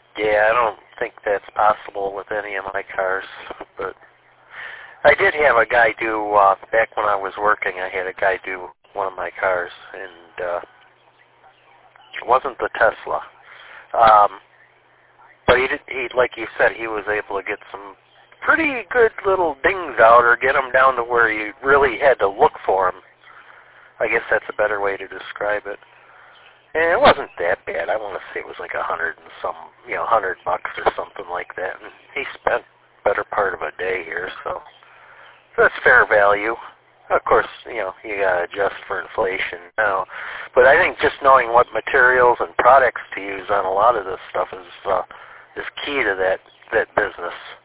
Yeah, I don't think that's possible with any of my cars, but I did have a guy do, back when I was working, I had a guy do one of my cars, and it wasn't the Tesla. But like you said, he was able to get some pretty good little dings out or get them down to where you really had to look for them. I guess that's a better way to describe it. And it wasn't that bad. I want to say it was like $100 or something like that. And he spent the better part of a day here, so that's fair value. Of course, you got to adjust for inflation now. But I think just knowing what materials and products to use on a lot of this stuff is key to that business.